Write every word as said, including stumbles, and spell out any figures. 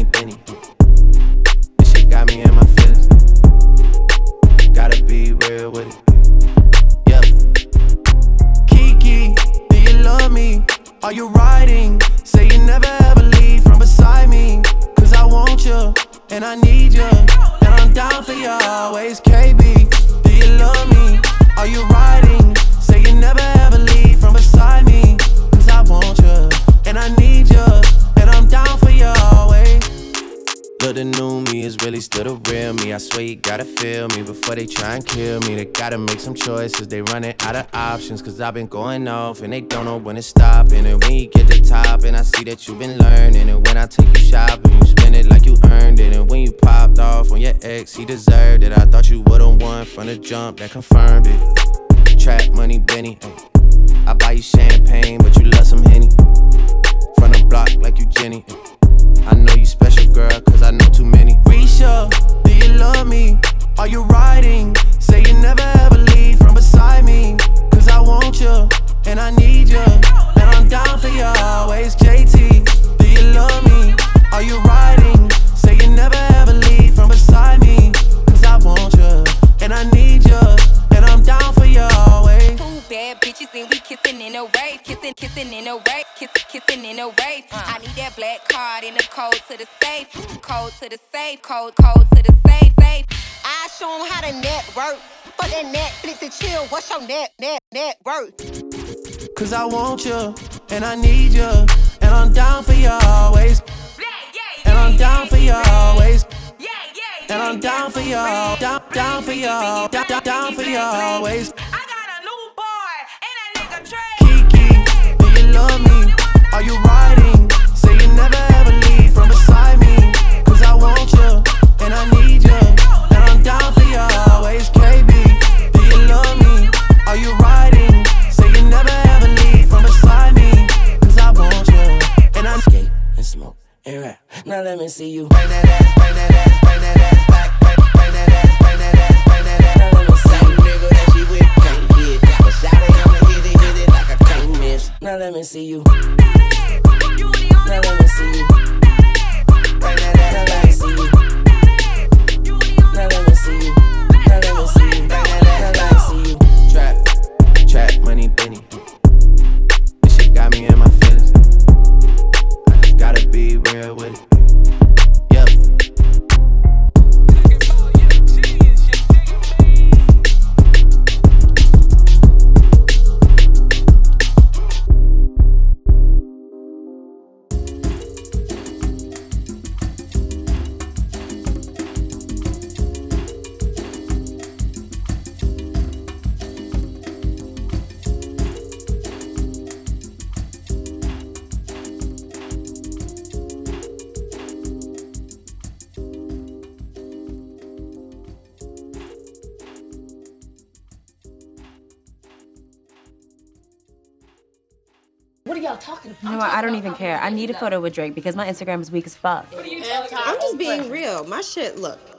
money, Benny. This shit got me in my feelings. Gotta be real with it. Yeah. Kiki, do you love me? Are you riding? Say you never ever leave from beside me. Cause I want you, and I need you, and I'm down for you always. K B, do you love me? Are you riding? Say you never ever leave from beside me. Cause I want you, and I need you, and I'm down for you always. Look, the new me is really still the real me. I swear you gotta feel me before they try and kill me. They gotta make some choices, they running out of options. Cause I've been going off and they don't know when to stop. And when you get to the top and I see that you've been learning. And when I take you shopping, you spend it like you earned it. And when you popped off on your ex, he deserved it. I thought you would've won from the jump, that confirmed it. Trap money, Benny, ay. I buy you champagne, but you love some Henny. From the block like you Jenny, ay. I know you special, girl, cause I know too many. Risha, do you love me? Are you riding? Say you never ever leave from beside me. Cause I want you, and I need you, and I'm down for you always. J T, do you love me? Are you riding? Say you never ever leave from beside me. Cause I want you, and I need you, and I'm down for you always. Two bad bitches and we kissing in a wave. Kissing, kissing in a wave. Kissing, kissing in a wave. Uh. I need that black card in the code to the safe. Code to the safe. Code, code to the safe. Safe. I show them how to network. For that Netflix and chill. What's your net, net, net worth? Cause I want you, and I need you, and I'm down for you always. Yeah, yeah, yeah, and I'm down for you always. Yeah, yeah, yeah, and I'm down for you, down, down for you, down, down, down for you always. I got a new boy, and that nigga Trey. Kiki, do you love me? Are you riding? Say you never ever leave from beside me. Cause I want you, and I need you, and I'm down for you always. K B, do you love me? Are you riding? Say you never ever leave from beside me. Cause I want you, and I skate and smoke and rap. Now let me see you bring that ass, bring that ass, bring that ass back, bring that ass, bring that ass, bring that ass. Now let me see you, nigga, that she with can't hit. But shout it, I'ma hit it, hit it like I can't miss. Now let me see you. Now let me see you. Bring that ass, now let me see you. Now let me see you. Now let me see you. Bring that ass, now let me see you. Trap, trap money, Benny. This shit got me in my feelings. I just gotta be real with it. Yep. What are y'all talking about? You know what? I don't even care. I need a photo with Drake because my Instagram is weak as fuck. I'm just being real. My shit, look,